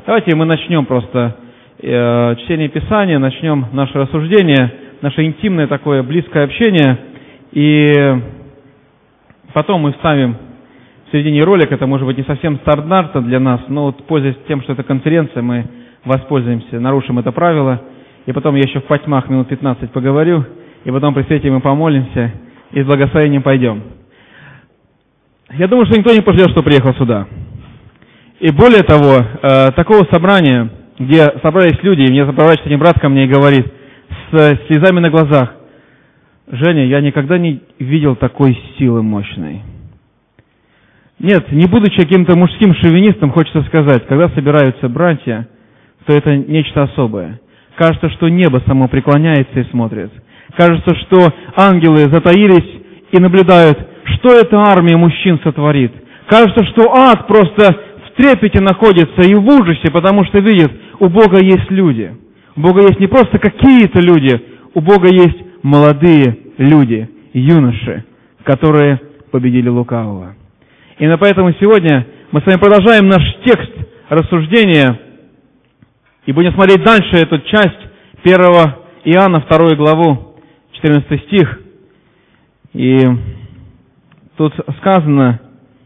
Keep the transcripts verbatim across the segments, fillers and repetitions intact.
Давайте мы начнем просто э, чтение Писания, начнем наше рассуждение, наше интимное такое близкое общение, и потом мы вставим в середине ролика, это может быть не совсем стандартно для нас, но вот пользуясь тем, что это конференция, мы воспользуемся, нарушим это правило, и потом я еще в потьмах минут пятнадцать поговорю, и потом при свете мы помолимся, и с благословением пойдем. Я думаю, что никто не пожалел, что приехал сюда. И более того, э, такого собрания, где собрались люди, и мне заправляет один брат ко мне и говорит с слезами на глазах: «Женя, я никогда не видел такой силы мощной». Нет, не будучи каким-то мужским шовинистом, хочется сказать, когда собираются братья, то это нечто особое. Кажется, что небо само преклоняется и смотрит. Кажется, что ангелы затаились и наблюдают, что эта армия мужчин сотворит. Кажется, что ад просто в трепете находится и в ужасе, потому что видит, у Бога есть люди. У Бога есть не просто какие-то люди, у Бога есть молодые люди, юноши, которые победили лукавого. И поэтому сегодня мы с вами продолжаем наш текст рассуждения и будем смотреть дальше эту часть первого Иоанна, вторую главу, четырнадцатый стих. И тут сказано: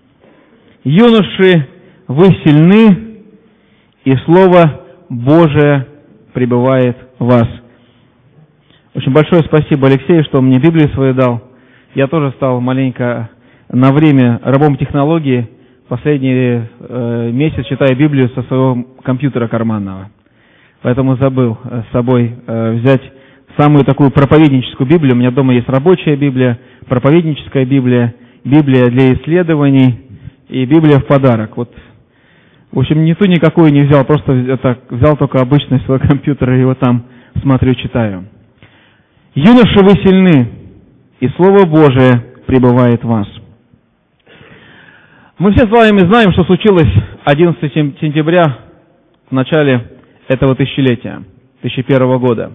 «Юноши, вы сильны, и Слово Божие пребывает в вас». Очень большое спасибо Алексею, что он мне Библию свою дал. Я тоже стал маленько на время рабом технологии. Последний э, месяц читаю Библию со своего компьютера карманного. Поэтому забыл с собой э, взять самую такую проповедническую Библию. У меня дома есть рабочая Библия, проповедническая Библия, Библия для исследований и Библия в подарок. Вот, в общем, ни ту, никакую не взял, просто это, взял только обычный свой компьютер и его там смотрю, читаю. «Юноши, вы сильны, и Слово Божие пребывает в вас». Мы все с вами знаем, что случилось одиннадцатого сентября в начале этого тысячелетия, две тысячи первого года,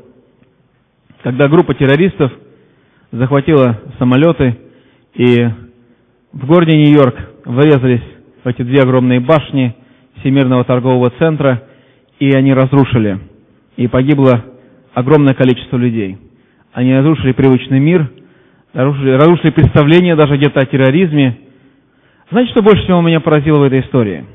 когда группа террористов захватила самолеты и в городе Нью-Йорк врезались в эти две огромные башни Всемирного торгового центра, и они разрушили, и погибло огромное количество людей. Они разрушили привычный мир, разрушили, разрушили представление даже где-то о терроризме. Знаете, что больше всего меня поразило в этой истории?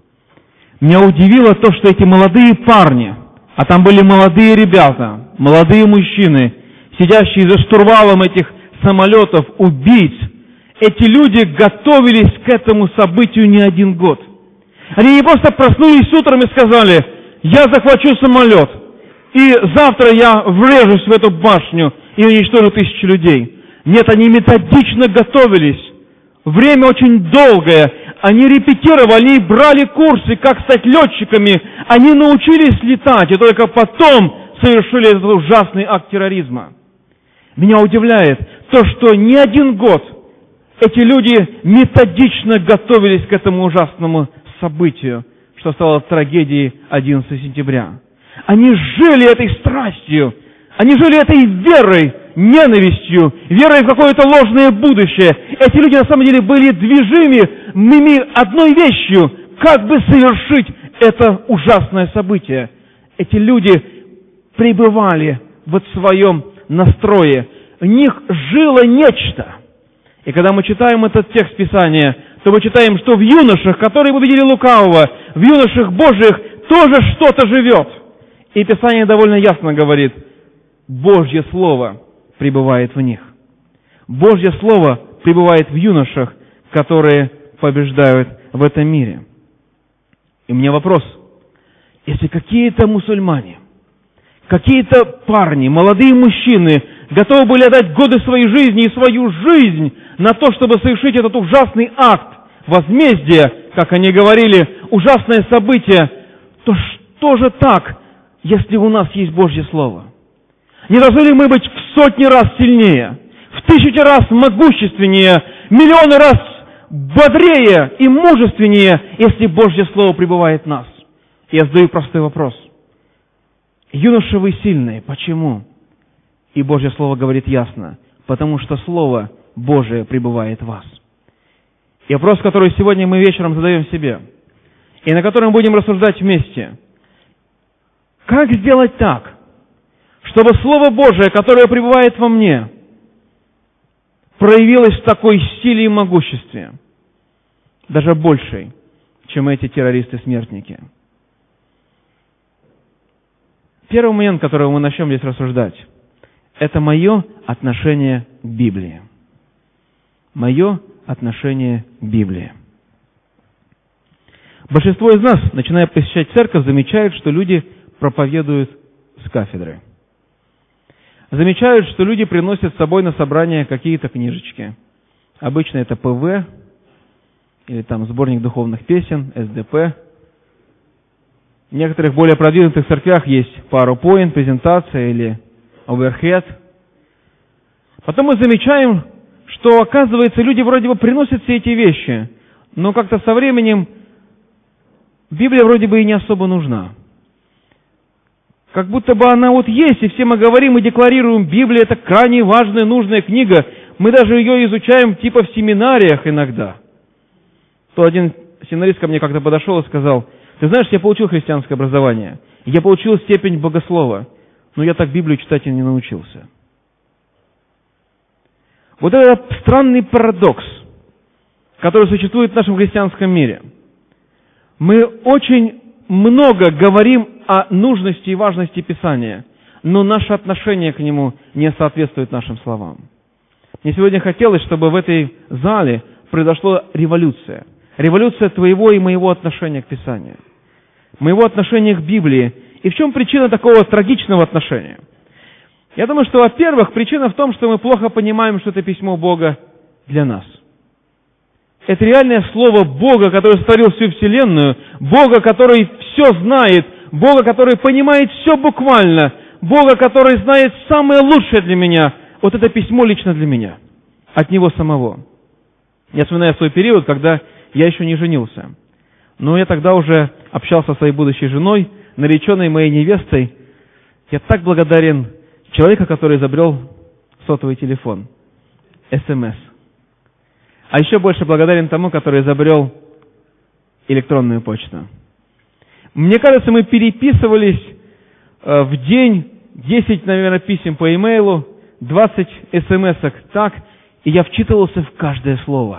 Меня удивило то, что эти молодые парни, а там были молодые ребята, молодые мужчины, сидящие за штурвалом этих самолетов, убийц, эти люди готовились к этому событию не один год. Они не просто проснулись утром и сказали: «Я захвачу самолет, и завтра я врежусь в эту башню и уничтожу тысячи людей». Нет, они методично готовились. Время очень долгое. Они репетировали, они брали курсы, как стать летчиками. Они научились летать, и только потом совершили этот ужасный акт терроризма. Меня удивляет то, что не один год эти люди методично готовились к этому ужасному событию, что стало трагедией одиннадцатого сентября. Они жили этой страстью, они жили этой верой, ненавистью, верой в какое-то ложное будущее. Эти люди на самом деле были движимы одной вещью: как бы совершить это ужасное событие. Эти люди пребывали в своем настрое, в них жило нечто. И когда мы читаем этот текст Писания, то мы читаем, что в юношах, которые победили лукавого, в юношах Божьих тоже что-то живет. И Писание довольно ясно говорит: Божье Слово пребывает в них. Божье Слово пребывает в юношах, которые побеждают в этом мире. И у меня вопрос: если какие-то мусульмане, какие-то парни, молодые мужчины готовы были отдать годы своей жизни и свою жизнь на то, чтобы совершить этот ужасный акт возмездия, как они говорили, ужасное событие, то что же так, если у нас есть Божье Слово? Не должны ли мы быть в сотни раз сильнее, в тысячи раз могущественнее, миллионы раз бодрее и мужественнее, если Божье Слово пребывает в нас? Я задаю простой вопрос. Юноши, вы сильные. Почему? И Божье Слово говорит ясно: потому что Слово Божие пребывает в вас. И вопрос, который сегодня мы вечером задаем себе: и на котором будем рассуждать вместе. Как сделать так, чтобы Слово Божие, которое пребывает во мне, проявилось в такой силе и могуществе, даже большей, чем эти террористы-смертники? Первый момент, который мы начнем здесь рассуждать, это мое отношение к Библии. Мое отношение к Библии. Большинство из нас, начиная посещать церковь, замечают, что люди проповедуют с кафедры. Замечают, что люди приносят с собой на собрание какие-то книжечки. Обычно это Пэ Вэ, или там сборник духовных песен, Эс Дэ Пэ. В некоторых более продвинутых церквях есть PowerPoint, презентация или Overhead. Потом мы замечаем, что, оказывается, люди вроде бы приносят все эти вещи, но как-то со временем Библия вроде бы и не особо нужна. Как будто бы она вот есть, и все мы говорим и декларируем, Библия — это крайне важная, нужная книга. Мы даже ее изучаем типа в семинариях иногда. То один семинарист ко мне как-то подошел и сказал: ты знаешь, я получил христианское образование, я получил степень богослова, но я так Библию читать и не научился. Вот это странный парадокс, который существует в нашем христианском мире. Мы очень много говорим о нужности и важности Писания, но наше отношение к нему не соответствует нашим словам. Мне сегодня хотелось, чтобы в этой зале произошла революция. Революция твоего и моего отношения к Писанию. Моего отношения к Библии. И в чем причина такого трагичного отношения? Я думаю, что, во-первых, причина в том, что мы плохо понимаем, что это письмо Бога для нас. Это реальное слово Бога, который сотворил всю вселенную, Бога, который все знает, Бога, который понимает все буквально, Бога, который знает самое лучшее для меня. Вот это письмо лично для меня, от Него самого. Я вспоминаю свой период, когда я еще не женился. Но я тогда уже общался со своей будущей женой, нареченной моей невестой. Я так благодарен человеку, который изобрел сотовый телефон, эс эм эс. А еще больше благодарен тому, который изобрел электронную почту. Мне кажется, мы переписывались э, в день десять, наверное, писем по имейлу, двадцать эс эм эсок так, и я вчитывался в каждое слово.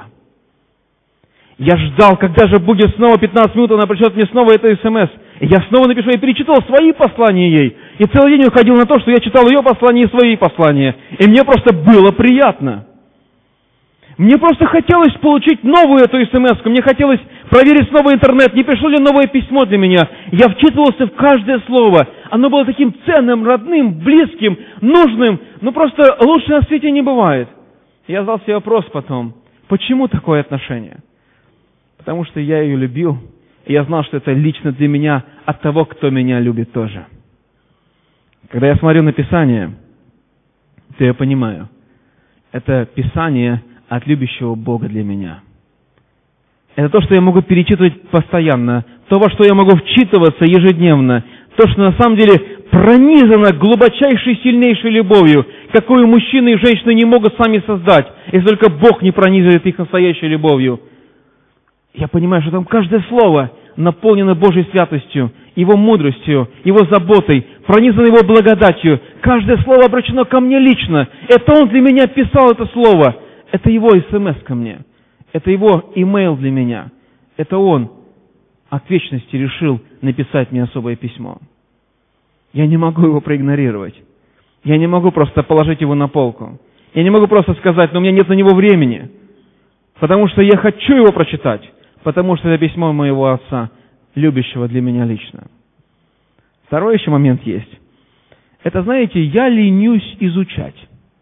Я ждал, когда же будет снова пятнадцать минут, она пришлет мне снова это эс эм эс. И я снова напишу, я перечитывал свои послания ей. И целый день уходил на то, что я читал ее послания и свои послания. И мне просто было приятно. Мне просто хотелось получить новую эту эс эм эс-ку. Мне хотелось проверить снова интернет, не пришло ли новое письмо для меня. Я вчитывался в каждое слово. Оно было таким ценным, родным, близким, нужным. Ну просто лучше на свете не бывает. Я задал себе вопрос потом. Почему такое отношение? Потому что я ее любил, и я знал, что это лично для меня от того, кто меня любит тоже. Когда я смотрю на Писание, то я понимаю, это Писание от любящего Бога для меня. Это то, что я могу перечитывать постоянно, то, во что я могу вчитываться ежедневно, то, что на самом деле пронизано глубочайшей, сильнейшей любовью, какую мужчины и женщины не могут сами создать, если только Бог не пронизывает их настоящей любовью. Я понимаю, что там каждое слово наполнено Божьей святостью, Его мудростью, Его заботой, пронизано Его благодатью. Каждое слово обращено ко мне лично. Это Он для меня писал это слово. Это Его эс эм эс ко мне. Это Его имейл для меня. Это Он от вечности решил написать мне особое письмо. Я не могу его проигнорировать. Я не могу просто положить его на полку. Я не могу просто сказать, но у меня нет на него времени. Потому что я хочу его прочитать. Потому что это письмо моего Отца, любящего для меня лично. Второй еще момент есть. Это, знаете, я ленюсь изучать.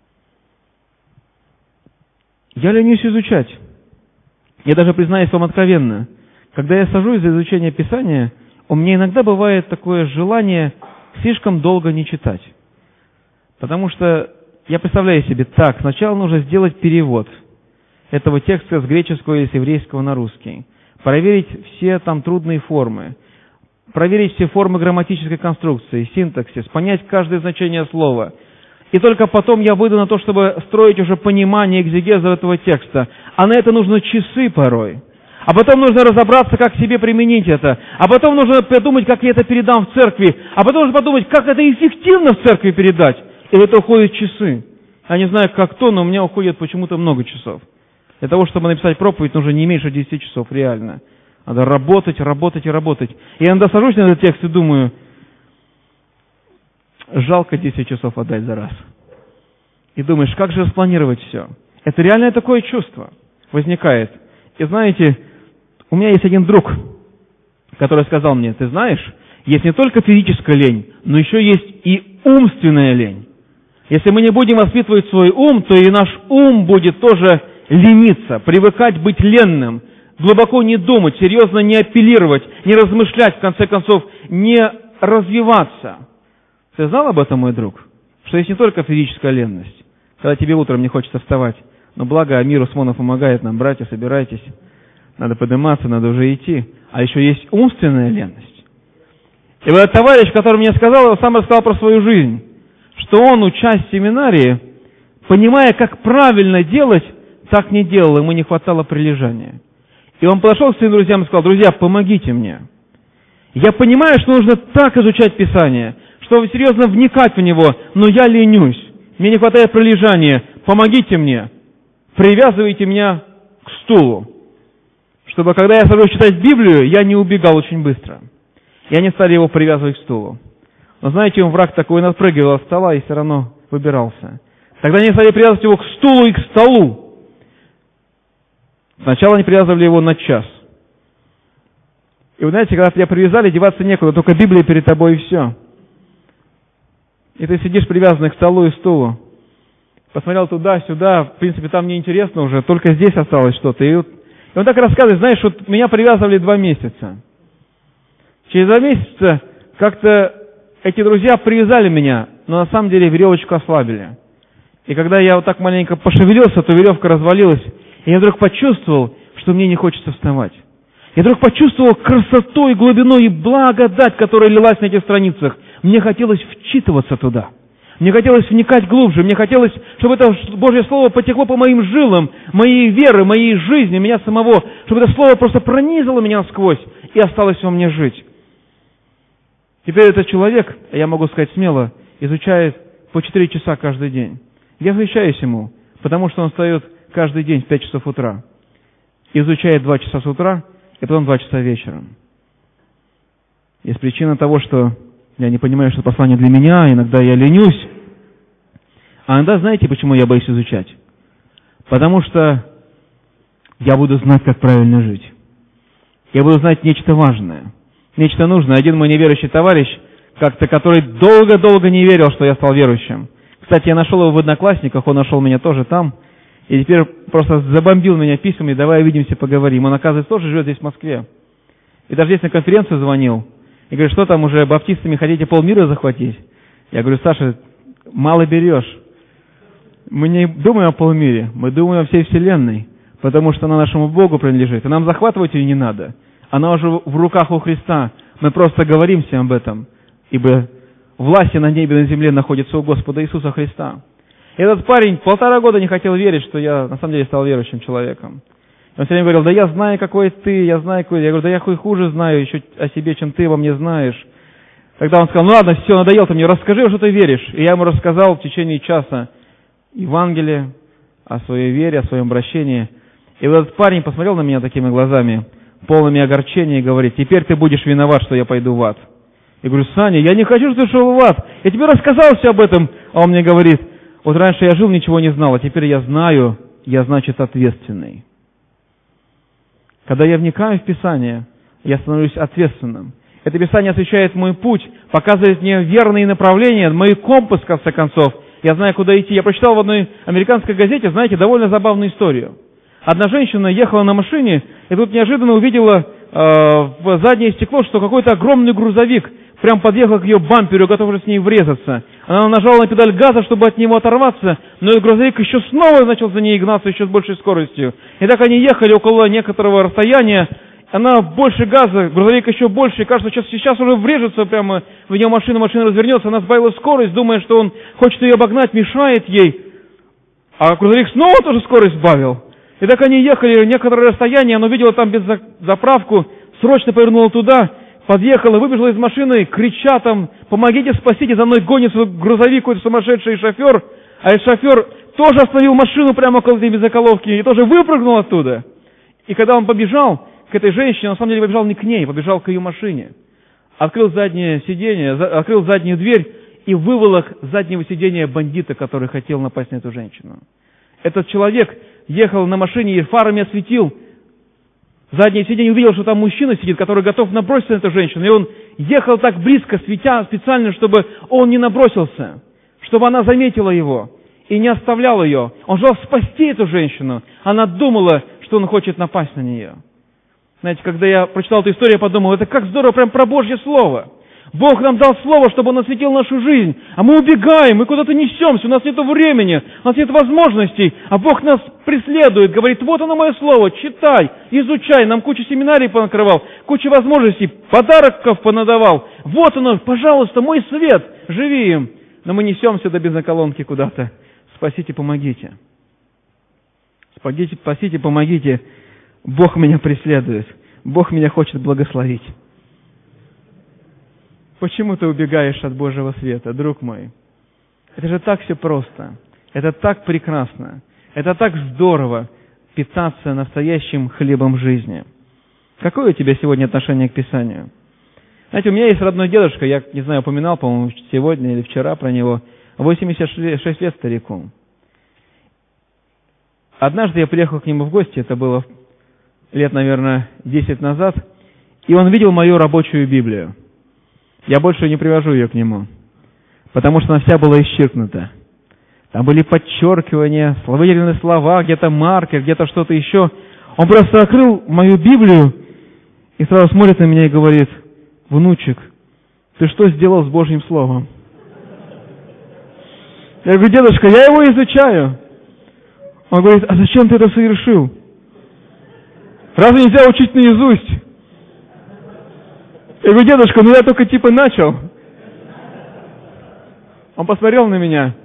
Я ленюсь изучать. Я даже признаюсь вам откровенно. Когда я сажусь за изучение Писания, у меня иногда бывает такое желание слишком долго не читать. Потому что я представляю себе, так, сначала нужно сделать перевод этого текста с греческого или с еврейского на русский. Проверить все там трудные формы. Проверить все формы грамматической конструкции, синтаксис, понять каждое значение слова. И только потом я выйду на то, чтобы строить уже понимание экзегеза этого текста. А на это нужно часы порой. А потом нужно разобраться, как себе применить это. А потом нужно подумать, как я это передам в церкви. А потом нужно подумать, как это эффективно в церкви передать. И это уходят часы. Я не знаю, как то, но у меня уходит почему-то много часов. Для того, чтобы написать проповедь, нужно не меньше десяти часов, реально. Надо работать, работать и работать. И я иногда сажусь на этот текст и думаю, жалко десять часов отдать за раз. И думаешь, как же распланировать все? Это реальное такое чувство возникает. И знаете, у меня есть один друг, который сказал мне, ты знаешь, есть не только физическая лень, но еще есть и умственная лень. Если мы не будем воспитывать свой ум, то и наш ум будет тоже лениться, привыкать быть ленным, глубоко не думать, серьезно не апеллировать, не размышлять, в конце концов, не развиваться. Ты знал об этом, мой друг? Что есть не только физическая ленность, когда тебе утром не хочется вставать, но благо Амир Усманов помогает нам, братья, собирайтесь, надо подниматься, надо уже идти. А еще есть умственная ленность. И вот этот товарищ, который мне сказал, он сам рассказал про свою жизнь, что он, учась в семинарии, понимая, как правильно делать, так не делал, ему не хватало прилежания. И он подошел к своим друзьям и сказал, друзья, помогите мне. Я понимаю, что нужно так изучать Писание, чтобы серьезно вникать в него, но я ленюсь, мне не хватает прилежания, помогите мне, привязывайте меня к стулу, чтобы, когда я сажусь читать Библию, я не убегал очень быстро. И они стали его привязывать к стулу. Но знаете, он враг такой, он отпрыгивал от стола и все равно выбирался. Тогда они стали привязывать его к стулу и к столу. Сначала они привязывали его на час. И вы знаете, когда тебя привязали, деваться некуда, только Библия перед тобой и все. И ты сидишь привязанный к столу и стулу. Посмотрел туда-сюда, в принципе, там неинтересно уже, только здесь осталось что-то. И, вот, и он так рассказывает, знаешь, вот меня привязывали два месяца. Через два месяца как-то эти друзья привязали меня, но на самом деле веревочку ослабили. И когда я вот так маленько пошевелился, то веревка развалилась, и я вдруг почувствовал, что мне не хочется вставать. Я вдруг почувствовал красоту и глубину и благодать, которая лилась на этих страницах. Мне хотелось вчитываться туда. Мне хотелось вникать глубже. Мне хотелось, чтобы это Божье Слово потекло по моим жилам, моей веры, моей жизни, меня самого, чтобы это Слово просто пронизало меня насквозь и осталось во мне жить. Теперь этот человек, я могу сказать смело, изучает по четыре часа каждый день. Я восхищаюсь ему, потому что он встает каждый день в пять часов утра, изучает два часа с утра и потом два часа вечером. Есть причина того, что я не понимаю, что послание для меня, иногда я ленюсь. А иногда знаете, почему я боюсь изучать? Потому что я буду знать, как правильно жить. Я буду знать нечто важное, нечто нужное. Один мой неверующий товарищ, как-то, который долго-долго не верил, что я стал верующим. Кстати, я нашел его в Одноклассниках, он нашел меня тоже там. И теперь просто забомбил меня письмами, давай увидимся, поговорим. Он, оказывается, тоже живет здесь, в Москве. И даже здесь на конференцию звонил. И говорит, что там уже баптистами хотите полмира захватить? Я говорю, Саша, мало берешь. Мы не думаем о полмире, мы думаем о всей вселенной, потому что она нашему Богу принадлежит. И нам захватывать ее не надо. Она уже в руках у Христа. Мы просто говорим всем об этом, ибо власть на небе и на земле находится у Господа Иисуса Христа. И этот парень полтора года не хотел верить, что я на самом деле стал верующим человеком. Он все время говорил, да я знаю, какой ты, я знаю, какой... Я говорю, да я хоть хуже знаю еще о себе, чем ты обо мне знаешь. Тогда он сказал, ну ладно, все, надоел ты мне, расскажи, что ты веришь. И я ему рассказал в течение часа Евангелие, о своей вере, о своем обращении. И вот этот парень посмотрел на меня такими глазами, полными огорчения, и говорит, теперь ты будешь виноват, что я пойду в ад. Я говорю, Саня, я не хочу, чтобы ты шел в ад. Я тебе рассказал все об этом. А он мне говорит, вот раньше я жил, ничего не знал, а теперь я знаю, я, значит, ответственный. Когда я вникаю в Писание, я становлюсь ответственным. Это Писание освещает мой путь, показывает мне верные направления, мой компас, в конце концов. Я знаю, куда идти. Я прочитал в одной американской газете, знаете, довольно забавную историю. Одна женщина ехала на машине, и тут неожиданно увидела э, в заднее стекло, что какой-то огромный грузовик прям подъехал к ее бамперу, готов уже с ней врезаться. Она нажала на педаль газа, чтобы от него оторваться, но и грузовик еще снова начал за ней гнаться еще с большей скоростью. И так они ехали около некоторого расстояния, она больше газа, грузовик еще больше, и кажется, сейчас, сейчас уже врежется прямо в нее машина, машина развернется, она сбавила скорость, думая, что он хочет ее обогнать, мешает ей. А грузовик снова тоже скорость сбавил. И так они ехали некоторое расстояние, она увидела там заправку, срочно повернула туда, подъехала, выбежала из машины, крича там: «Помогите, спасите, за мной гонится грузовик, какой-то сумасшедший шофер». А этот шофер тоже остановил машину прямо около этой бензоколовки и тоже выпрыгнул оттуда. И когда он побежал к этой женщине, он на самом деле побежал не к ней, побежал к ее машине. Открыл заднее сиденье, открыл заднюю дверь и выволок с заднего сиденья бандита, который хотел напасть на эту женщину. Этот человек ехал на машине и фарами осветил заднее сиденье, увидел, что там мужчина сидит, который готов наброситься на эту женщину. И он ехал так близко, светя специально, чтобы он не набросился, чтобы она заметила его и не оставлял ее. Он желал спасти эту женщину. Она думала, что он хочет напасть на нее. Знаете, когда я прочитал эту историю, я подумал, это как здорово, прям про Божье Слово. Бог нам дал Слово, чтобы Он осветил нашу жизнь, а мы убегаем, мы куда-то несемся, у нас нет времени, у нас нет возможностей, а Бог нас преследует, говорит: вот оно мое Слово, читай, изучай, нам кучу семинарий понакрывал, кучу возможностей, подарков понадавал, вот оно, пожалуйста, мой свет, живи им. Но мы несемся до бензоколонки куда-то. Спасите, помогите. Спасите, спасите, помогите. Бог меня преследует, Бог меня хочет благословить. Почему ты убегаешь от Божьего света, друг мой? Это же так все просто. Это так прекрасно. Это так здорово питаться настоящим хлебом жизни. Какое у тебя сегодня отношение к Писанию? Знаете, у меня есть родной дедушка, я не знаю, упоминал, по-моему, сегодня или вчера про него, восемьдесят шесть лет старику. Однажды я приехал к нему в гости, это было лет, наверное, десять назад, и он видел мою рабочую Библию. Я больше не привожу ее к нему, потому что она вся была исчеркнута. Там были подчеркивания, выделенные слова, где-то маркер, где-то что-то еще. Он просто открыл мою Библию и сразу смотрит на меня и говорит: внучек, ты что сделал с Божьим Словом? Я говорю: дедушка, я его изучаю. Он говорит: а зачем ты это совершил? Разве нельзя учить наизусть? Я говорю: дедушка, ну я только типа начал. Он посмотрел на меня.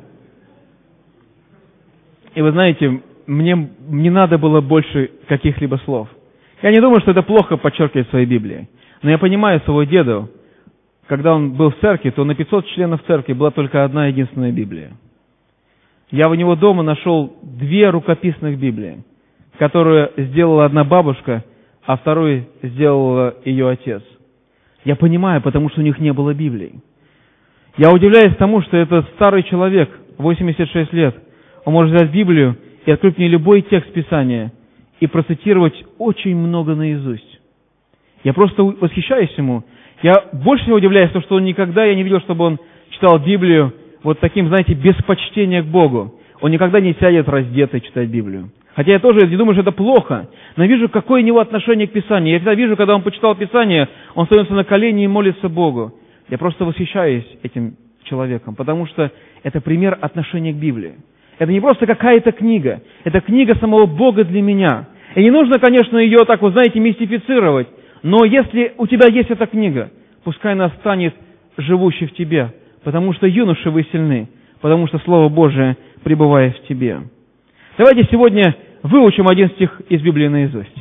И вы знаете, мне не надо было больше каких-либо слов. Я не думаю, что это плохо подчеркивать в своей Библии. Но я понимаю своего деда, когда он был в церкви, то на пятьсот членов церкви была только одна единственная Библия. Я у него дома нашел две рукописных Библии, которую сделала одна бабушка, а вторую сделал ее отец. Я понимаю, потому что у них не было Библии. Я удивляюсь тому, что этот старый человек, восемьдесят шесть лет, он может взять Библию и открыть мне любой текст Писания и процитировать очень много наизусть. Я просто восхищаюсь ему. Я больше всего удивляюсь, потому что он никогда, я не видел, чтобы он читал Библию вот таким, знаете, без почтения к Богу. Он никогда не сядет раздетый читать Библию. Хотя я тоже не думаю, что это плохо, но вижу, какое у него отношение к Писанию. Я всегда вижу, когда он почитал Писание, он становится на колени и молится Богу. Я просто восхищаюсь этим человеком, потому что это пример отношения к Библии. Это не просто какая-то книга, это книга самого Бога для меня. И не нужно, конечно, ее так, вот знаете, мистифицировать, но если у тебя есть эта книга, пускай она станет живущей в тебе, потому что, юноши, вы сильны, потому что Слово Божие пребывает в тебе. Давайте сегодня выучим один стих из Библии наизусть.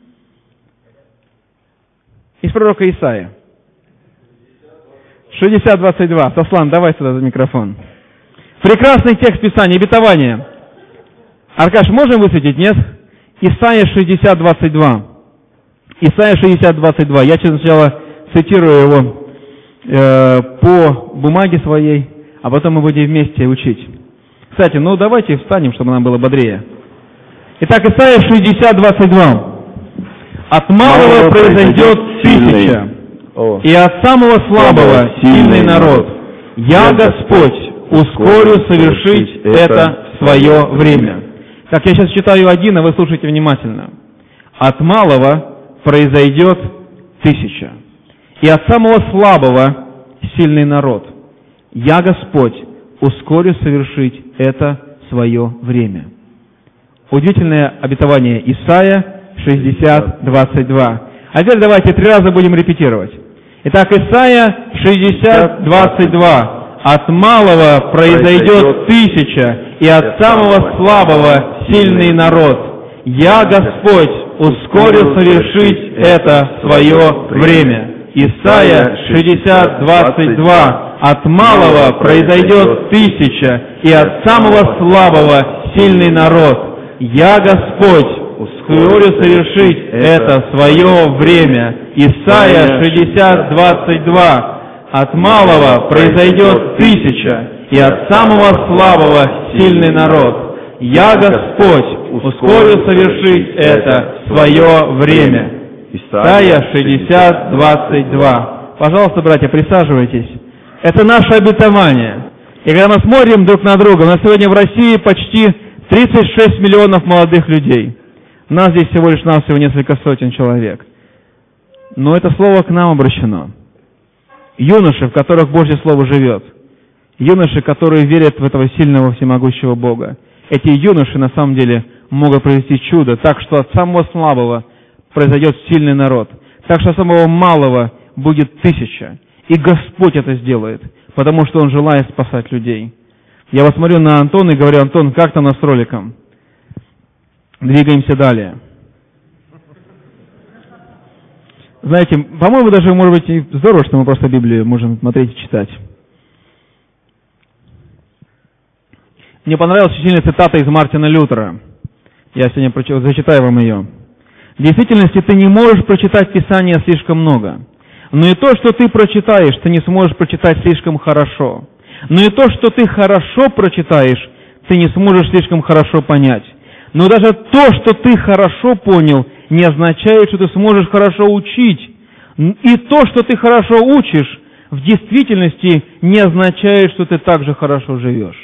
Из пророка Исаия. шестьдесят двадцать два. Сослан, давай сюда за микрофон. Прекрасный текст Писания, обетование. Аркаш, можем высветить, нет? Исаия шестьдесят двадцать два. Исаия шестьдесят двадцать два. Я сначала цитирую его э, по бумаге своей, а потом мы будем вместе учить. Кстати, ну давайте встанем, чтобы нам было бодрее. Итак, Исаия шестьдесят двадцать два. От малого произойдет тысяча, и от самого слабого сильный народ. Я, Господь, ускорю совершить это в свое время. Так, я сейчас читаю один, а вы слушайте внимательно. От малого произойдет тысяча, и от самого слабого сильный народ. Я, Господь, ускорю совершить это в свое время. Удивительное обетование Исаия шестьдесят двадцать два. А теперь давайте три раза будем репетировать. Итак, Исаия шестьдесят двадцать два. От малого произойдет тысяча, и от самого слабого сильный народ. «Я, Господь, ускорил совершить это в свое время». Исайя шестьдесят, двадцать два. «От малого произойдет тысяча, и от самого слабого сильный народ. Я, Господь, ускорю совершить это в свое время». Исайя шестьдесят, двадцать два. «От малого произойдет тысяча, и от самого слабого сильный народ. Я, Господь, ускорю совершить это в свое время». Исайя шестьдесят, двадцать два. Пожалуйста, братья, присаживайтесь. Это наше обетование. И когда мы смотрим друг на друга, у нас сегодня в России почти тридцать шесть миллионов молодых людей. У нас здесь всего лишь навсего несколько сотен человек. Но это слово к нам обращено. Юноши, в которых Божье Слово живет. Юноши, которые верят в этого сильного всемогущего Бога. Эти юноши, на самом деле, могут произвести чудо, так что от самого слабого произойдет сильный народ. Так что от самого малого будет тысяча. И Господь это сделает, потому что Он желает спасать людей. Я вот смотрю на Антона и говорю: Антон, как там с роликом? Двигаемся далее. Знаете, по-моему, даже, может быть, и здорово, что мы просто Библию можем смотреть и читать. Мне понравилась очень сильная цитата из Мартина Лютера. Я сегодня прочитаю, зачитаю вам ее. В действительности ты не можешь прочитать Писание слишком много. Но и то, что ты прочитаешь, ты не сможешь прочитать слишком хорошо. Но и то, что ты хорошо прочитаешь, ты не сможешь слишком хорошо понять. Но даже то, что ты хорошо понял, не означает, что ты сможешь хорошо учить. И то, что ты хорошо учишь, в действительности не означает, что ты также хорошо живешь.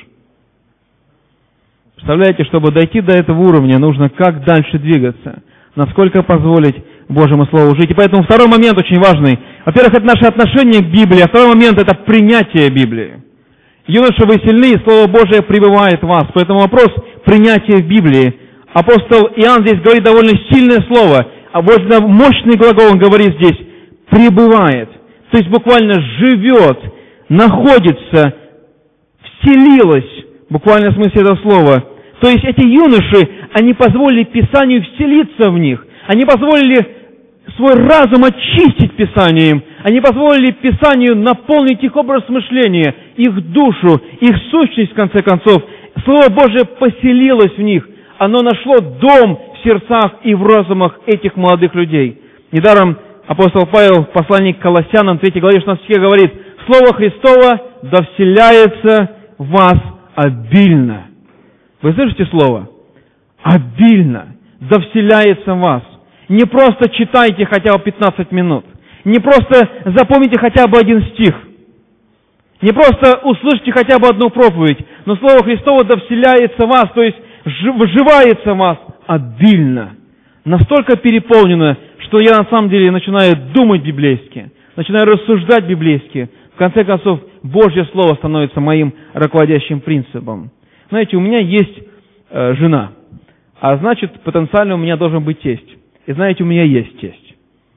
Представляете, чтобы дойти до этого уровня, нужно как дальше двигаться, насколько позволить Божьему Слову жить. И поэтому второй момент очень важный. Во-первых, это наше отношение к Библии, а второй момент – это принятие Библии. Юноши, вы сильны, и Слово Божие пребывает в вас. Поэтому вопрос принятия в Библии. Апостол Иоанн здесь говорит довольно сильное слово, а довольно мощный глагол он говорит здесь – пребывает. То есть буквально живет, находится, вселилась, в буквальном смысле этого слова. То есть эти юноши, они позволили Писанию вселиться в них. Они позволили свой разум очистить Писанием. Они позволили Писанию наполнить их образ мышления, их душу, их сущность, в конце концов. Слово Божие поселилось в них. Оно нашло дом в сердцах и в разумах этих молодых людей. Недаром апостол Павел в послании к Колоссянам, третьей главе, шестнадцатом стихе говорит: «Слово Христово да вселяется в вас обильно». Вы слышите слово? Обильно. Да вселяется в вас. Не просто читайте хотя бы пятнадцать минут. Не просто запомните хотя бы один стих. Не просто услышите хотя бы одну проповедь. Но Слово Христово да вселяется в вас, то есть выживается в вас обильно. Настолько переполнено, что я на самом деле начинаю думать библейски, начинаю рассуждать библейски. В конце концов, Божье Слово становится моим руководящим принципом. Знаете, у меня есть э, жена, а значит, потенциально у меня должен быть тесть. И знаете, у меня есть тесть.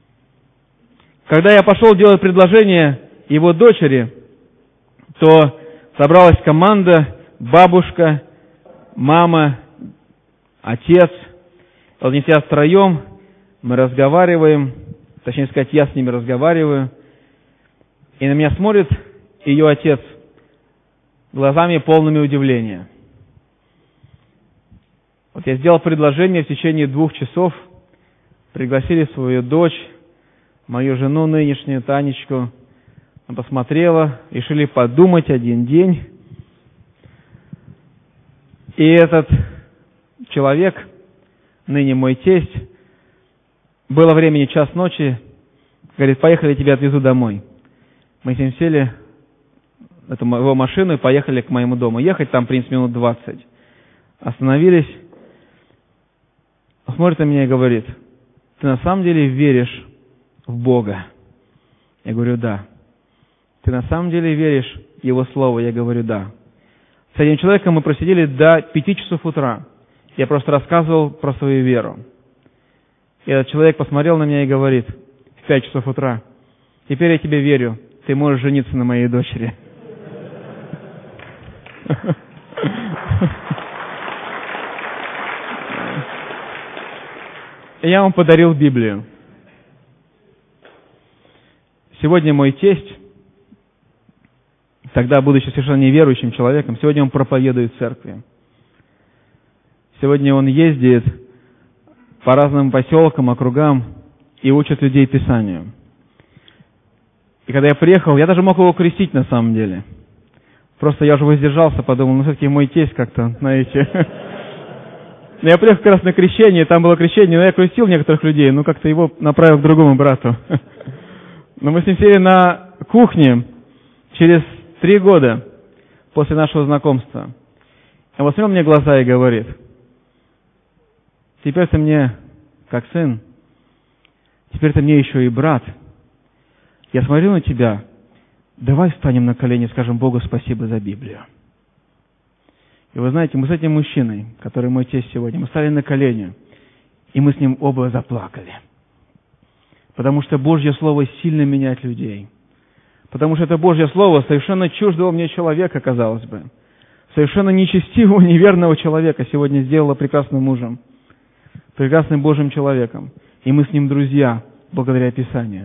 Когда я пошел делать предложение его дочери, то собралась команда, бабушка, мама, отец. Вот они все втроем, мы разговариваем, точнее сказать, я с ними разговариваю. И на меня смотрит ее отец глазами полными удивления. Вот я сделал предложение в течение двух часов, пригласили свою дочь, мою жену нынешнюю, Танечку. Она посмотрела, решили подумать один день. И этот человек, ныне мой тесть, было времени час ночи, говорит: поехали, я тебя отвезу домой. Мы с ним сели в эту его машину и поехали к моему дому. Ехать там, в принципе, минут двадцать. Остановились. Он смотрит на меня и говорит: ты на самом деле веришь в Бога? Я говорю: да. Ты на самом деле веришь в Его Слово? Я говорю: да. С этим человеком мы просидели до пяти часов утра. Я просто рассказывал про свою веру. И этот человек посмотрел на меня и говорит в пять часов утра: теперь я тебе верю, ты можешь жениться на моей дочери. я вам подарил Библию. Сегодня мой тесть, тогда будучи совершенно неверующим человеком, сегодня он проповедует в церкви. Сегодня он ездит по разным поселкам, округам и учит людей Писанию. И когда я приехал, я даже мог его крестить на самом деле. Просто я уже воздержался, подумал, ну все-таки мой тесть как-то, знаете. Но я приехал как раз на крещение, там было крещение, но я крестил некоторых людей, ну как-то его направил к другому брату. Но мы с ним сели на кухне через три года после нашего знакомства. Он посмотрел мне в глаза и говорит: теперь ты мне как сын, теперь ты мне еще и брат. Я смотрю на тебя, давай встанем на колени и скажем Богу спасибо за Библию. И вы знаете, мы с этим мужчиной, который мой тесть сегодня, мы стали на колени, и мы с ним оба заплакали. Потому что Божье Слово сильно меняет людей. Потому что это Божье Слово совершенно чуждого мне человека, казалось бы. Совершенно нечестивого, неверного человека сегодня сделало прекрасным мужем. Прекрасным Божьим человеком. И мы с ним друзья, благодаря Писанию.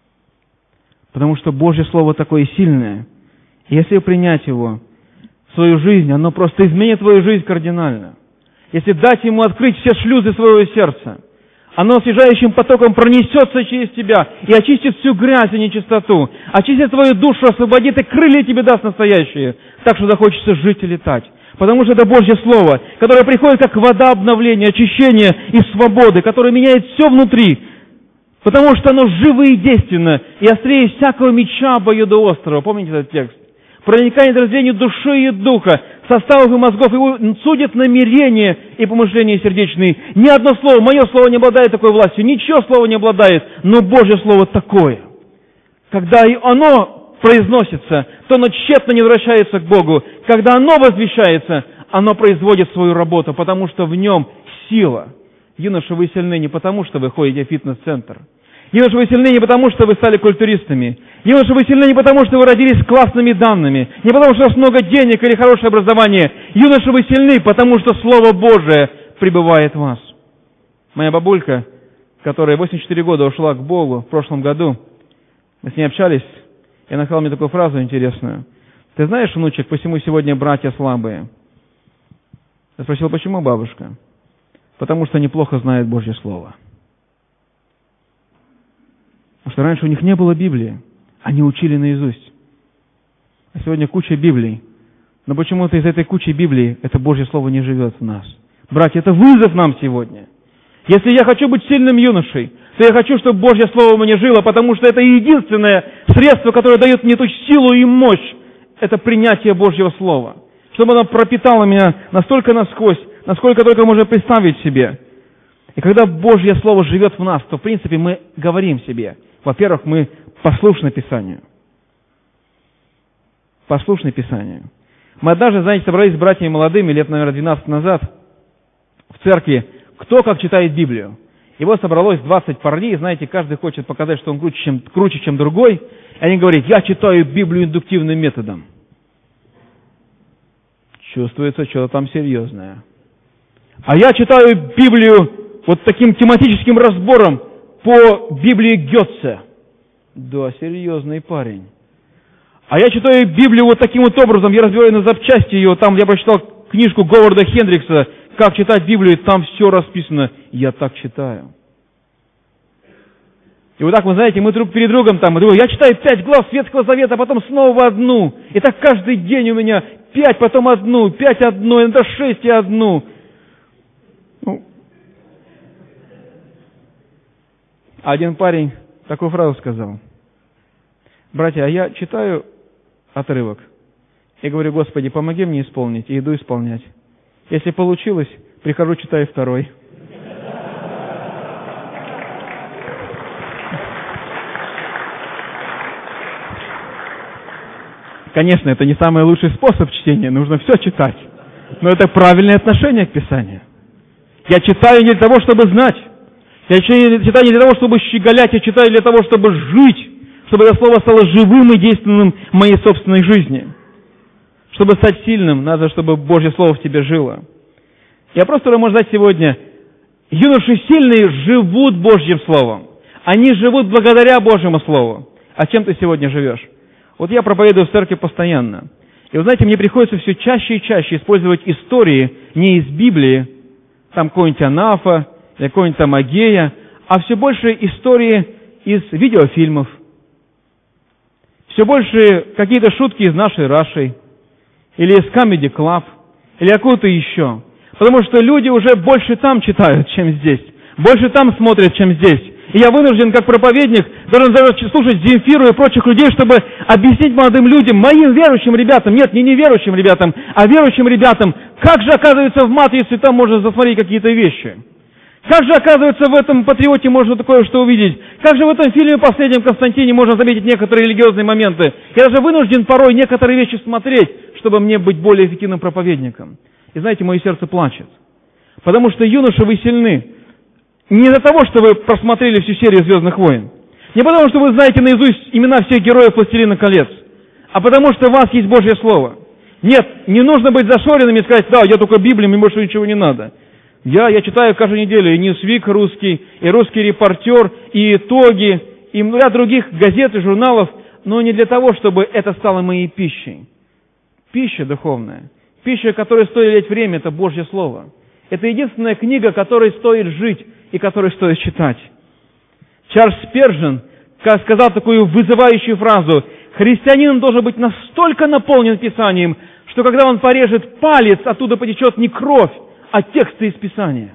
Потому что Божье Слово такое сильное. И если принять его в свою жизнь, оно просто изменит твою жизнь кардинально. Если дать ему открыть все шлюзы своего сердца, оно освежающим потоком пронесется через тебя и очистит всю грязь и нечистоту, очистит твою душу, освободит и крылья тебе даст настоящие, так что захочется жить и летать. Потому что это Божье Слово, которое приходит как вода обновления, очищения и свободы, которое меняет все внутри, потому что оно живо и действенно, и острее всякого меча обоюдоострого. Помните этот текст? Проникает в разделение души и духа, составов и мозгов, его судит намерения и помышления сердечные. Ни одно слово, мое слово не обладает такой властью, ничего слова не обладает, но Божье Слово такое. Когда и оно произносится, то оно тщетно не возвращается к Богу. Когда оно возвещается, оно производит свою работу, потому что в нем сила. Юноши, вы сильны не потому, что вы ходите в фитнес-центр. Юноши, вы сильны не потому, что вы стали культуристами. Юноши, вы сильны не потому, что вы родились с классными данными, не потому, что у вас много денег или хорошее образование. Юноши, вы сильны, потому что Слово Божие пребывает в вас. Моя бабулька, которая восемьдесят четыре года ушла к Богу в прошлом году, мы с ней общались, и она сказала мне такую фразу интересную. Ты знаешь, внучек, почему сегодня братья слабые? Я спросил, почему, бабушка? Потому что они плохо знают Божье Слово. Потому что раньше у них не было Библии. Они учили наизусть. А сегодня куча Библий. Но почему-то из этой кучи Библии это Божье Слово не живет в нас. Братья, это вызов нам сегодня. Если я хочу быть сильным юношей, то я хочу, чтобы Божье Слово во мне жило, потому что это единственное средство, которое дает мне ту силу и мощь. Это принятие Божьего Слова. Чтобы оно пропитало меня настолько насквозь, насколько только можно представить себе. И когда Божье Слово живет в нас, то, в принципе, мы говорим себе. Во-первых, мы послушны Писанию. Послушны Писанию. Мы однажды, знаете, собрались с братьями молодыми, лет, наверное, двенадцать назад, в церкви, кто как читает Библию. И вот собралось двадцать парней, знаете, каждый хочет показать, что он круче, чем, круче, чем другой. И они говорят, я читаю Библию индуктивным методом. Чувствуется что-то там серьезное. А я читаю Библию вот таким тематическим разбором по Библии Гётце. Да, серьезный парень. А я читаю Библию вот таким вот образом, я разбираю на запчасти ее, там я прочитал книжку Говарда Хендрикса «Как читать Библию», там все расписано. Я так читаю. И вот так, вы знаете, мы друг перед другом там, я читаю пять глав Ветхого Завета, потом снова одну. И так каждый день у меня пять, потом одну, пять одну, иногда шесть и одну. Ну, один парень такую фразу сказал. Братья, а я читаю отрывок и говорю, Господи, помоги мне исполнить, и иду исполнять. Если получилось, прихожу, читаю второй. Конечно, это не самый лучший способ чтения, нужно все читать. Но это правильное отношение к Писанию. Я читаю не для того, чтобы знать. Я читаю не для того, чтобы щеголять, я читаю для того, чтобы жить. Чтобы это слово стало живым и действенным в моей собственной жизни. Чтобы стать сильным, надо, чтобы Божье Слово в тебе жило. Я просто, можно сказать, сегодня Юноши сильные живут Божьим Словом. Они живут благодаря Божьему Слову. А чем ты сегодня живешь? Вот я проповедую в церкви постоянно. И вы знаете, мне приходится все чаще и чаще использовать истории не из Библии, там какой-нибудь Анафа, или какой-нибудь там Агея, а все больше истории из видеофильмов. Все больше какие-то шутки из нашей Раши, или из Comedy Club, или какую-то еще. Потому что люди уже больше там читают, чем здесь. Больше там смотрят, чем здесь. И я вынужден, как проповедник, должен даже слушать Земфиру и прочих людей, чтобы объяснить молодым людям, моим верующим ребятам, нет, не неверующим ребятам, а верующим ребятам, как же, оказывается, в Матрице там можно засмотреть какие-то вещи. Как же, оказывается, в этом «Патриоте» можно такое что увидеть? Как же в этом фильме «Последнем Константине» можно заметить некоторые религиозные моменты? Я даже вынужден порой некоторые вещи смотреть, чтобы мне быть более эффективным проповедником. И знаете, мое сердце плачет. Потому что, юноши, вы сильны. Не из-за того, что вы просмотрели всю серию «Звездных войн». Не потому, что вы знаете наизусть имена всех героев «Властелина колец», а потому, что у вас есть Божье Слово. Нет, не нужно быть зашоренными и сказать, да, я только Библия, мне больше ничего не надо. Я, я читаю каждую неделю и «Ньюсвик» русский, и «Русский репортер», и «Итоги», и ряд других газет и журналов, но не для того, чтобы это стало моей пищей. Пища духовная, пища, которой стоит лить время, это Божье Слово. Это единственная книга, которой стоит жить и которую стоит читать. Чарльз Спержен сказал такую вызывающую фразу: «Христианин должен быть настолько наполнен Писанием, что когда он порежет палец, оттуда потечет не кровь, а тексты из Писания».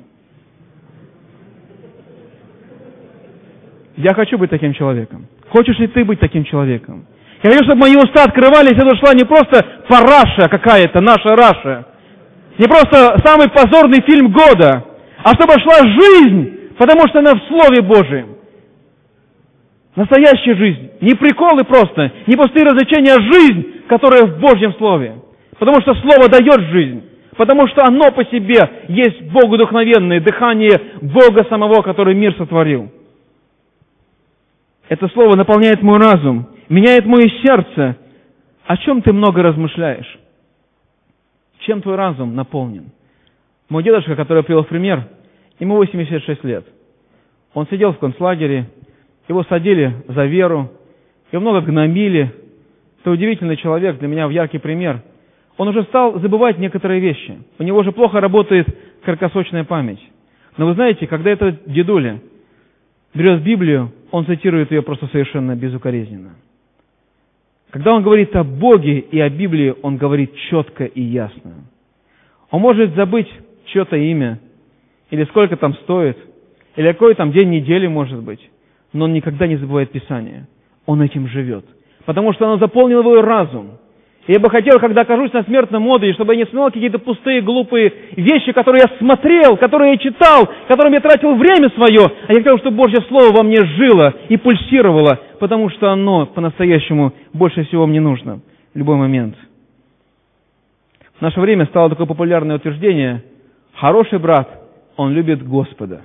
Я хочу быть таким человеком. Хочешь ли ты быть таким человеком? Я хочу, чтобы мои уста открывались, это шла не просто параша какая-то, наша Раша, не просто самый позорный фильм года, а чтобы шла жизнь, потому что она в Слове Божьем. Настоящая жизнь. Не приколы просто, не пустые развлечения, а жизнь, которая в Божьем Слове. Потому что Слово дает жизнь. Потому что оно по себе есть богодухновенное дыхание Бога самого, который мир сотворил. Это Слово наполняет мой разум, меняет мое сердце. О чем ты много размышляешь? Чем твой разум наполнен? Мой дедушка, который привел в пример, ему восемьдесят шесть лет. Он сидел в концлагере, его садили за веру, его много гнобили. Это удивительный человек, для меня яркий пример. Он уже стал забывать некоторые вещи. У него уже плохо работает краткосрочная память. Но вы знаете, когда этот дедуля берет Библию, он цитирует ее просто совершенно безукоризненно. Когда он говорит о Боге и о Библии, он говорит четко и ясно. Он может забыть чье-то имя, или сколько там стоит, или какой там день недели может быть, но он никогда не забывает Писание. Он этим живет, потому что оно заполнило его разум. И я бы хотел, когда окажусь на смертном одре, чтобы я не смотрел какие-то пустые, глупые вещи, которые я смотрел, которые я читал, которым я тратил время свое, а я хотел, чтобы Божье Слово во мне жило и пульсировало, потому что оно по-настоящему больше всего мне нужно в любой момент. В наше время стало такое популярное утверждение: хороший брат, он любит Господа.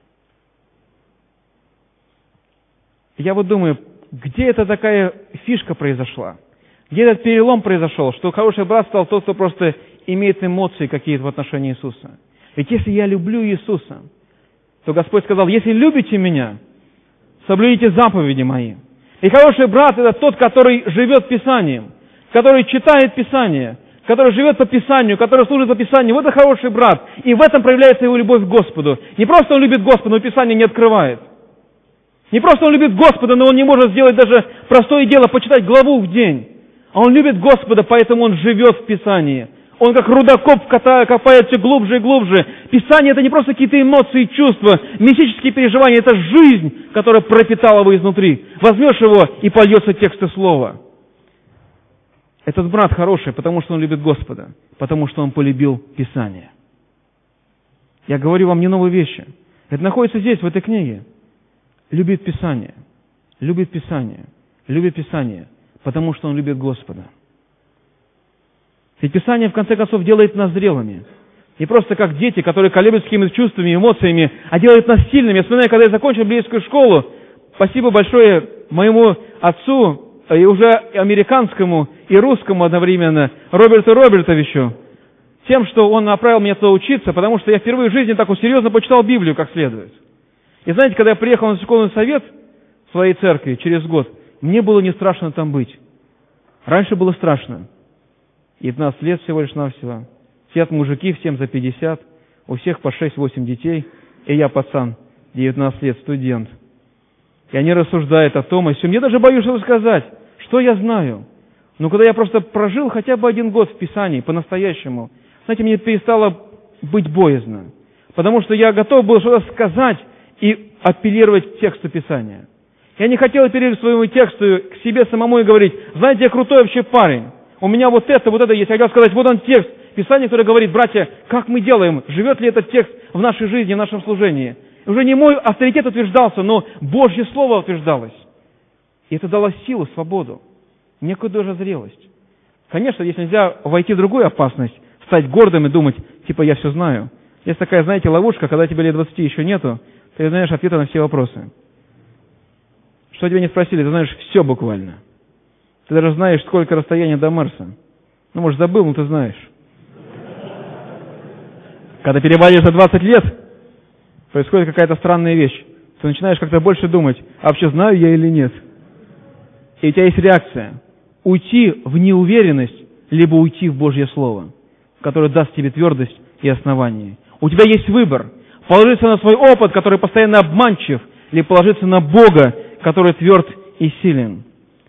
Я вот думаю, где эта такая фишка произошла? Где этот перелом произошел, что хороший брат стал тот, кто просто имеет эмоции какие-то в отношении Иисуса? Ведь если я люблю Иисуса, то Господь сказал: если любите Меня, соблюдите заповеди Мои. И хороший брат — это тот, который живет Писанием, который читает Писание, который живет по Писанию, который служит по Писанию. Вот это хороший брат. И в этом проявляется его любовь к Господу. Не просто он любит Господа, но Писание не открывает. Не просто он любит Господа, но он не может сделать даже простое дело, почитать главу в день. А он любит Господа, поэтому он живет в Писании. Он как рудокоп копает все глубже и глубже. Писание — это не просто какие-то эмоции и чувства, мистические переживания, это жизнь, которая пропитала его изнутри. Возьмешь его, и польется тексты слова. Этот брат хороший, потому что он любит Господа, потому что он полюбил Писание. Я говорю вам не новые вещи. Это находится здесь, в этой книге. Любит Писание, любит Писание, любит Писание, потому что он любит Господа. Ведь Писание, в конце концов, делает нас зрелыми. Не просто как дети, которые колеблются какими-то чувствами, эмоциями, а делает нас сильными. Я вспоминаю, когда я закончил библейскую школу, спасибо большое моему отцу, и уже американскому, и русскому одновременно, Роберту Робертовичу. тем, что Он направил меня туда учиться, потому что я впервые в жизни так вот серьезно почитал Библию как следует. И знаете, когда я приехал на церковный совет в своей церкви через год, мне было не страшно там быть. Раньше было страшно. девятнадцать лет всего лишь навсего. Сидят мужики, всем за пятьдесят, у всех по шесть-восемь детей, и я пацан, девятнадцать лет, студент. И они рассуждают о том, и все. Мне даже боюсь что-то сказать, что я знаю. Но когда я просто прожил хотя бы один год в Писании, по-настоящему, знаете, мне перестало быть боязно. Потому что я готов был что-то сказать и апеллировать к тексту Писания. Я не хотел апеллировать к своему тексту, к себе самому и говорить, знаете, я крутой вообще парень. У меня вот это, вот это есть. Я хотел сказать, вот он текст Писания, который говорит, братья, как мы делаем, живет ли этот текст в нашей жизни, в нашем служении. Уже не мой авторитет утверждался, но Божье Слово утверждалось. И это дало силу, свободу, некую даже зрелость. Конечно, здесь нельзя войти в другую опасность, стать гордым и думать, типа, я все знаю. Есть такая, знаете, ловушка, когда тебе лет двадцати еще нету, ты знаешь ответы на все вопросы. Что тебя не спросили, ты знаешь все буквально. Ты даже знаешь, сколько расстояния до Марса. Ну, может, забыл, но ты знаешь. Когда перевалишь за двадцать лет, происходит какая-то странная вещь. Ты начинаешь как-то больше думать, а вообще знаю я или нет. И у тебя есть реакция. Уйти в неуверенность, либо уйти в Божье Слово, которое даст тебе твердость и основание. У тебя есть выбор. Положиться на свой опыт, который постоянно обманчив, или положиться на Бога, который тверд и силен.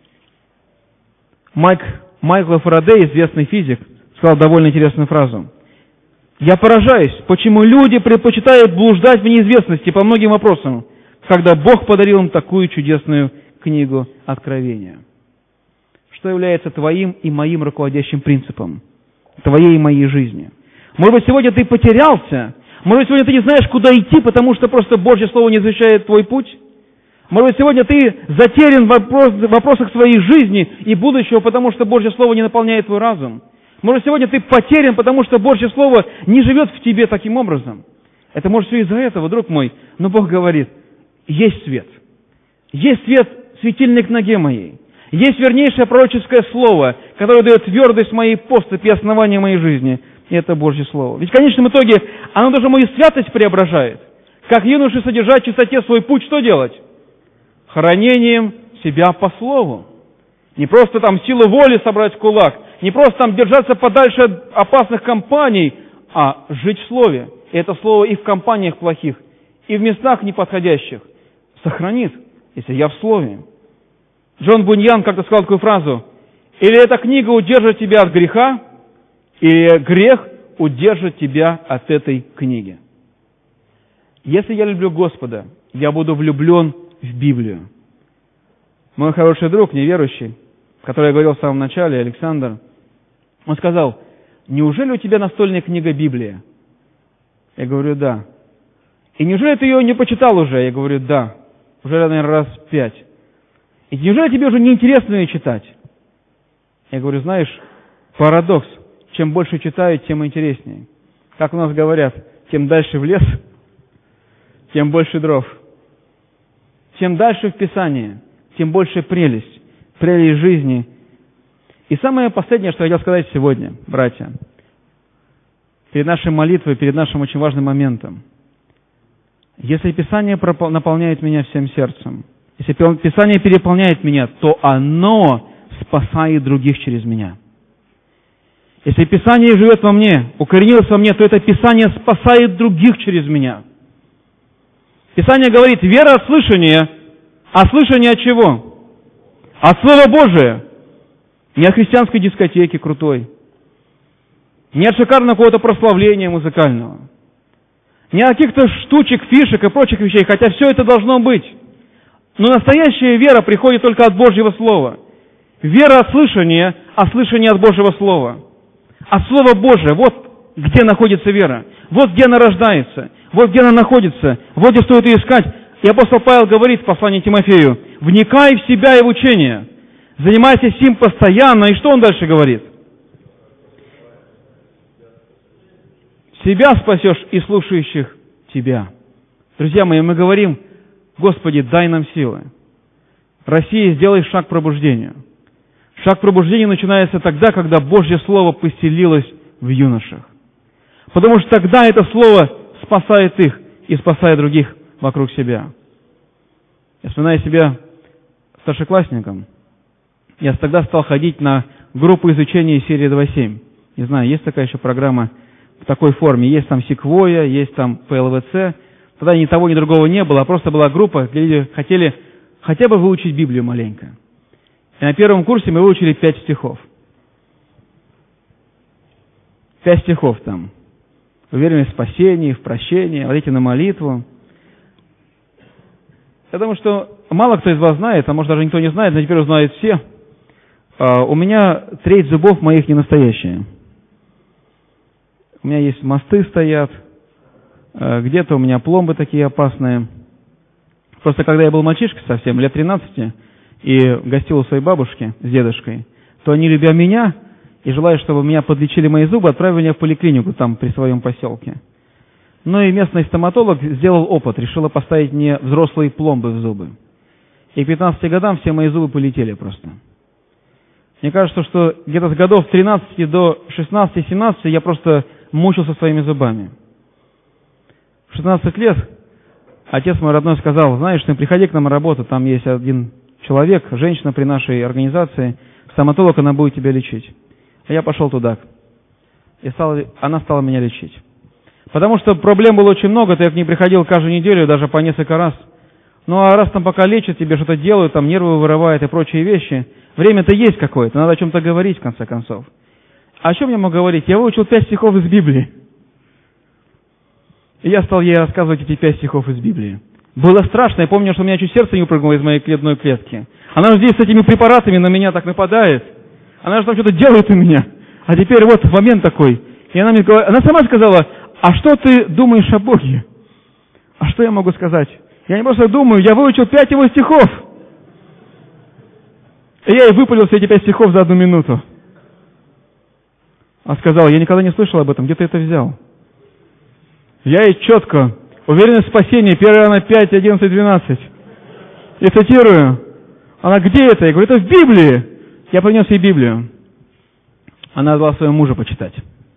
Майк, Майкл Фарадей, известный физик, сказал довольно интересную фразу. «Я поражаюсь, почему люди предпочитают блуждать в неизвестности по многим вопросам, когда Бог подарил им такую чудесную книгу Откровения». Что является твоим и моим руководящим принципом? Твоей и моей жизни. Может быть, сегодня ты потерялся? Может быть, сегодня ты не знаешь, куда идти, потому что просто Божье Слово не освещает твой путь? Может быть, сегодня ты затерян в, вопрос, в вопросах своей жизни и будущего, потому что Божье Слово не наполняет твой разум? Может, сегодня ты потерян, потому что Божье Слово не живет в тебе таким образом? Это может все из-за этого, друг мой. Но Бог говорит, есть свет. Есть свет, светильник ноге моей. Есть вернейшее пророческое слово, которое дает твердость моей поступи и основание моей жизни. И это Божье Слово. Ведь в конечном итоге оно даже мою святость преображает. Как юноши содержать в чистоте свой путь, что делать? Хранением себя по Слову. Не просто там силу воли собрать в кулак, не просто там держаться подальше от опасных компаний, а жить в Слове. И это Слово и в компаниях плохих, и в местах неподходящих сохранит, если я в Слове. Джон Буньян как-то сказал такую фразу: «Или эта книга удержит тебя от греха, или грех удержит тебя от этой книги». Если я люблю Господа, я буду влюблен в Библию. Мой хороший друг, неверующий, который я говорил в самом начале, Александр, он сказал: «Неужели у тебя настольная книга Библия?» Я говорю: «Да». «И неужели ты ее не почитал уже?» Я говорю: «Да». Уже, наверное, раз пять. «И неужели тебе уже неинтересно ее читать?» Я говорю: «Знаешь, парадокс. Чем больше читаю, тем интереснее. Как у нас говорят, тем дальше в лес, тем больше дров. Чем дальше в Писании, тем больше прелесть, прелесть жизни». И самое последнее, что я хотел сказать сегодня, братья, перед нашей молитвой, перед нашим очень важным моментом. Если Писание наполняет меня всем сердцем, если Писание переполняет меня, то оно спасает других через меня. Если Писание живет во мне, укоренилось во мне, то это Писание спасает других через меня. Писание говорит: вера от слышания, а слышание от чего? От Слова Божия. Не от христианской дискотеки крутой, не от шикарного какого-то прославления музыкального, не от каких-то штучек, фишек и прочих вещей, хотя все это должно быть. Но настоящая вера приходит только от Божьего Слова. Вера от слышания, а слышание от Божьего Слова. От Слова Божия, вот где находится вера, вот где она рождается, вот где она находится, вот где стоит ее искать. И апостол Павел говорит в послании Тимофею: «Вникай в себя и в учение, занимайся сим постоянно». И что он дальше говорит? «Себя спасешь и слушающих тебя». Друзья мои, мы говорим: Господи, дай нам силы. Россия, сделай шаг к пробуждению. Шаг к пробуждению начинается тогда, когда Божье Слово поселилось в юношах. Потому что тогда это слово спасает их и спасает других вокруг себя. Я вспоминаю себя старшеклассником. Я тогда стал ходить на группу изучения серии два семь. Не знаю, есть такая еще программа в такой форме. Есть там Секвойя, есть там Пэ Эл Вэ Цэ. Тогда ни того, ни другого не было, а просто была группа, где люди хотели хотя бы выучить Библию маленько. И на первом курсе мы выучили пять стихов. Пять стихов там. Уверенность в спасении, в прощении, молитве на молитву. Я думаю, что мало кто из вас знает, а может даже никто не знает, но теперь узнают все. У меня треть зубов моих не настоящие. У меня есть мосты стоят, где-то у меня пломбы такие опасные. Просто когда я был мальчишкой совсем, лет тринадцати, и гостил у своей бабушки с дедушкой, то они, любя меня и желая, чтобы меня подлечили мои зубы, отправили меня в поликлинику там при своем поселке. Но и местный стоматолог сделал опыт, решила поставить мне взрослые пломбы в зубы. И к пятнадцати годам все мои зубы полетели просто. Мне кажется, что где-то с годов тринадцати до шестнадцати-семнадцати я просто мучился своими зубами. В шестнадцать лет отец мой родной сказал: знаешь, ты приходи к нам на работу, там есть один человек, женщина при нашей организации, стоматолог, она будет тебя лечить. А я пошел туда, и стал, она стала меня лечить. Потому что проблем было очень много, то я к ней приходил каждую неделю, даже по несколько раз. Ну а раз там пока лечат, тебе что-то делают, там нервы вырывают и прочие вещи, время-то есть какое-то, надо о чем-то говорить в конце концов. А о чем я мог говорить? Я выучил пять стихов из Библии. И я стал ей рассказывать эти пять стихов из Библии. Было страшно, я помню, что у меня чуть сердце не упрыгнуло из моей клетной клетки. Она же здесь с этими препаратами на меня так нападает. Она же там что-то делает у меня. А теперь вот момент такой. И она мне говорит, она сама сказала: а что ты думаешь о Боге? А что я могу сказать? Я не просто думаю, я выучил пять его стихов. И я ей выпалил все эти пять стихов за одну минуту. Она сказала: я никогда не слышал об этом, где ты это взял? Я ей четко, уверенность в спасении, первое Иоанна пять, одиннадцать, двенадцать. И цитирую. Она: где это? Я говорю: это в Библии. Я принес ей Библию. Она отдала своему мужу почитать.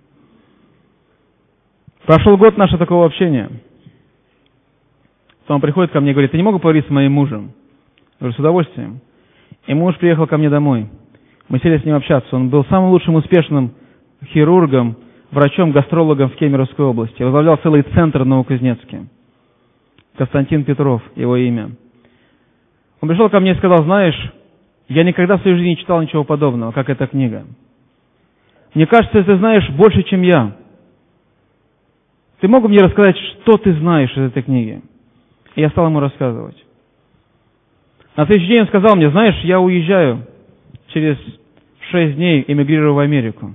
Прошел год нашего такого общения. Потом он приходит ко мне и говорит: ты не мог поговорить с моим мужем? Я говорю: с удовольствием. И муж приехал ко мне домой. Мы сели с ним общаться. Он был самым лучшим успешным хирургом, врачом-гастрологом в Кемеровской области. Возглавлял целый центр в Новокузнецке. Константин Петров, его имя. Он пришел ко мне и сказал: знаешь, я никогда в своей жизни не читал ничего подобного, как эта книга. Мне кажется, ты знаешь больше, чем я. Ты мог бы мне рассказать, что ты знаешь из этой книги? И я стал ему рассказывать. На следующий день он сказал мне: знаешь, я уезжаю через шесть дней, эмигрирую в Америку.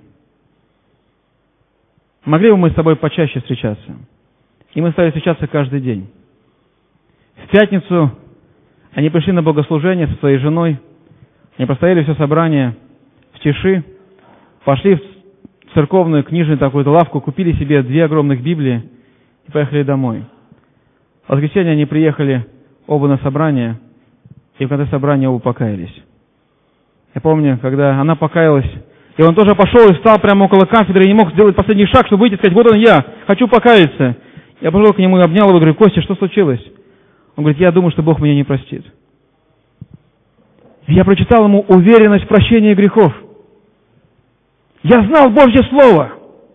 Могли бы мы с тобой почаще встречаться? И мы стали встречаться каждый день. В пятницу они пришли на богослужение со своей женой. Они простояли все собрание в тиши, пошли в церковную книжную такую-то лавку, купили себе две огромных Библии и поехали домой. В воскресенье они приехали оба на собрание, и в конце собрания оба покаялись. Я помню, когда она покаялась, и он тоже пошел и встал прямо около кафедры, и не мог сделать последний шаг, чтобы выйти и сказать: вот он я, хочу покаяться. Я пошел к нему и обнял его, и говорю: Костя, что случилось? Он говорит: я думаю, что Бог меня не простит. Я прочитал ему уверенность в прощении грехов. Я знал Божье Слово.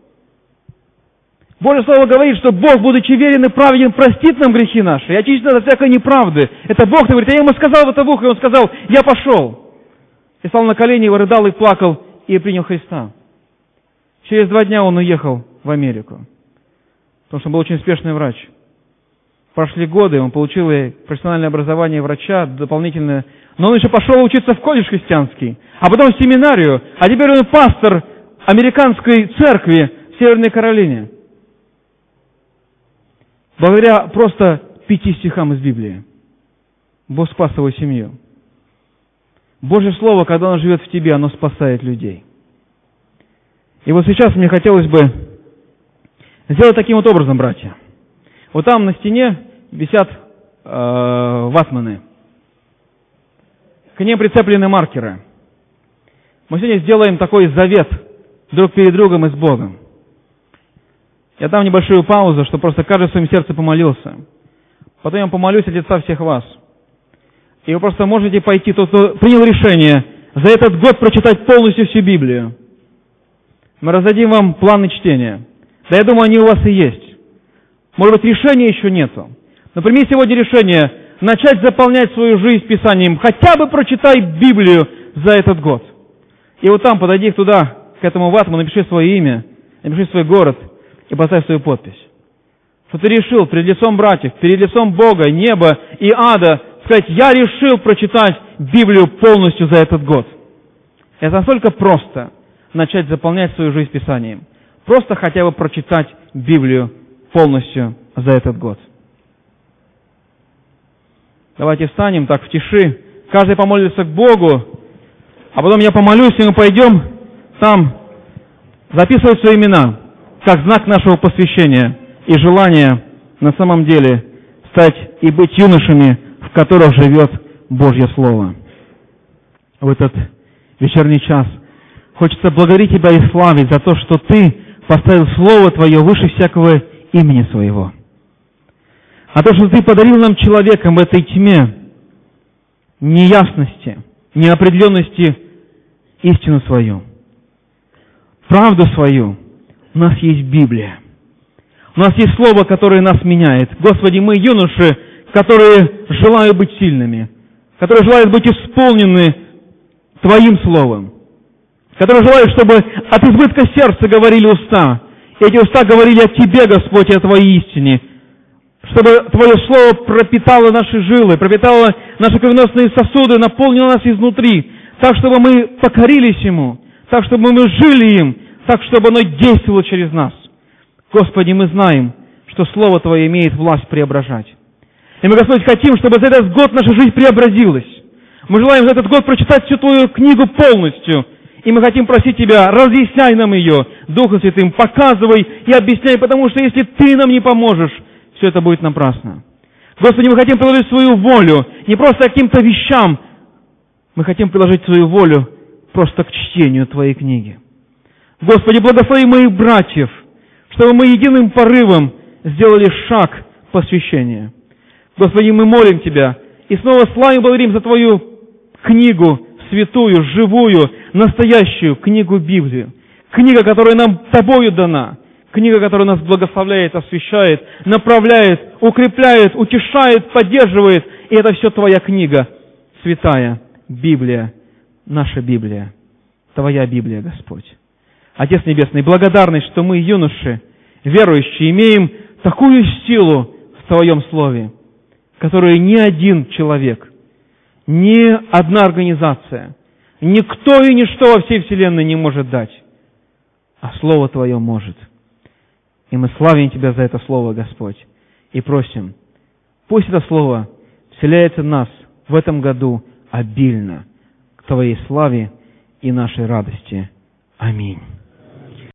Божье Слово говорит, что Бог, будучи верен и праведен, простит нам грехи наши и очистит нас от всякой неправды. Это Бог говорит. Я ему сказал это в ухо, и он сказал: я пошел. И стал на колени, и рыдал, и плакал, и принял Христа. Через два дня он уехал в Америку, потому что он был очень успешный врач. Прошли годы, он получил и профессиональное образование врача, дополнительное. Но он еще пошел учиться в колледж христианский, а потом в семинарию, а теперь он пастор американской церкви в Северной Каролине. Благодаря просто пяти стихам из Библии Бог спас его семью. Божье Слово, когда оно живет в тебе, оно спасает людей. И вот сейчас мне хотелось бы сделать таким вот образом, братья. Вот там на стене висят э, ватманы. К ним прицеплены маркеры. Мы сегодня сделаем такой завет друг перед другом и с Богом. Я дам небольшую паузу, чтобы просто каждый в своем сердце помолился. Потом я помолюсь от лица всех вас. И вы просто можете пойти, тот, кто принял решение за этот год прочитать полностью всю Библию. Мы раздадим вам планы чтения. Да я думаю, они у вас и есть. Может быть, решения еще нету. Но прими сегодня решение начать заполнять свою жизнь Писанием. Хотя бы прочитай Библию за этот год. И вот там подойди туда, к этому ватману, напиши свое имя, напиши свой город и поставь свою подпись. Что ты решил перед лицом братьев, перед лицом Бога, неба и ада сказать: я решил прочитать Библию полностью за этот год. Это настолько просто начать заполнять свою жизнь Писанием. Просто хотя бы прочитать Библию полностью за этот год. Давайте встанем так в тиши. Каждый помолится к Богу, а потом я помолюсь, и мы пойдем там записывать свои имена, как знак нашего посвящения и желания на самом деле стать и быть юношами, в которых живет Божье Слово. В этот вечерний час хочется благодарить Тебя и славить за то, что Ты поставил Слово Твое выше всякого имени Своего. А то, что Ты подарил нам человеком в этой тьме неясности, неопределенности, истину свою, правду свою. У нас есть Библия. У нас есть Слово, которое нас меняет. Господи, мы юноши, которые желают быть сильными, которые желают быть исполнены Твоим Словом, которые желают, чтобы от избытка сердца говорили уста. И эти уста говорили о Тебе, Господь, и о Твоей истине. Чтобы Твое Слово пропитало наши жилы, пропитало наши кровеносные сосуды, наполнило нас изнутри, так, чтобы мы покорились Ему, так, чтобы мы жили им, так, чтобы оно действовало через нас. Господи, мы знаем, что Слово Твое имеет власть преображать. И мы, Господь, хотим, чтобы за этот год наша жизнь преобразилась. Мы желаем за этот год прочитать всю Твою книгу полностью. И мы хотим просить Тебя, разъясняй нам ее, Духом Святым, показывай и объясняй, потому что если Ты нам не поможешь, все это будет напрасно. Господи, мы хотим приложить свою волю не просто к каким-то вещам, мы хотим приложить свою волю просто к чтению Твоей книги. Господи, благослови моих братьев, чтобы мы единым порывом сделали шаг посвящения. Господи, мы молим Тебя и снова славим и благодарим за Твою книгу, святую, живую, настоящую книгу Библию. Книга, которая нам Тобою дана. Книга, которая нас благословляет, освящает, направляет, укрепляет, утешает, поддерживает. И это все Твоя книга, святая Библия, наша Библия, Твоя Библия, Господь. Отец Небесный, благодарность, что мы, юноши, верующие, имеем такую силу в Твоем Слове, которую ни один человек, ни одна организация, никто и ничто во всей вселенной не может дать, а Слово Твое может. И мы славим Тебя за это Слово, Господь, и просим, пусть это Слово вселяется в нас в этом году обильно к Твоей славе и нашей радости. Аминь.